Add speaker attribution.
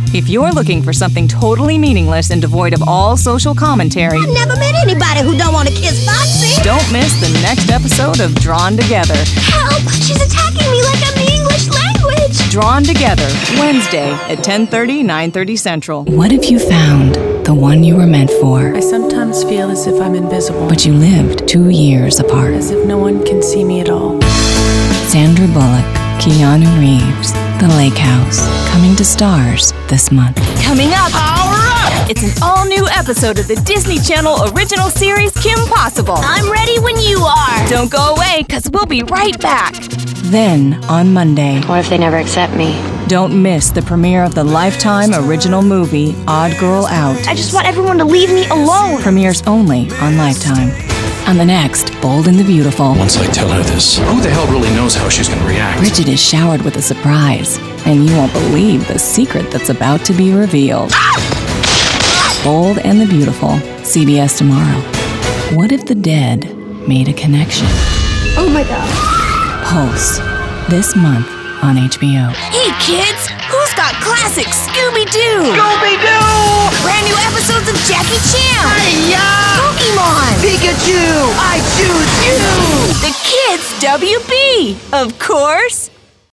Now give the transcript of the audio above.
Speaker 1: If you're looking for something totally meaningless and devoid of all social commentary,
Speaker 2: I've never met anybody who don't want to kiss Foxy.
Speaker 1: don't miss the next episode of Drawn Together.
Speaker 2: Help! She's attacking me like I'm the English language.
Speaker 1: Drawn Together, Wednesday at 10:30, 9:30 Central.
Speaker 3: What if you found the one you were meant for,
Speaker 4: I sometimes feel as if I'm invisible,
Speaker 3: but you lived 2 years apart?
Speaker 4: as if no one can see me at all.
Speaker 3: Sandra Bullock, Keanu Reeves, The Lake House, coming to Stars this month.
Speaker 1: Coming up, Power Up! It's an all-new episode of the Disney Channel original series Kim Possible.
Speaker 2: I'm ready when you are.
Speaker 1: Don't go away, because we'll be right back.
Speaker 3: Then, on Monday,
Speaker 5: What if they never accept me?
Speaker 1: Don't miss the premiere of the Lifetime original movie Odd Girl Out.
Speaker 2: I just want everyone to leave me alone.
Speaker 3: premieres only on Lifetime. On the next Bold and the Beautiful,
Speaker 6: Once I tell her this, who the hell really knows how she's gonna react?
Speaker 3: Bridget is showered with a surprise, and you won't believe the secret that's about to be revealed. Bold and the Beautiful, CBS tomorrow. What if the dead made a connection?
Speaker 2: Oh my God.
Speaker 3: Pulse, this month on HBO.
Speaker 2: Hey kids, who's got classic Scooby-Doo? Scooby-Doo! Brand new episodes of Jackie Chan. Hi-ya! Pokemon. Pikachu, I choose you.
Speaker 1: The Kids WB, of course.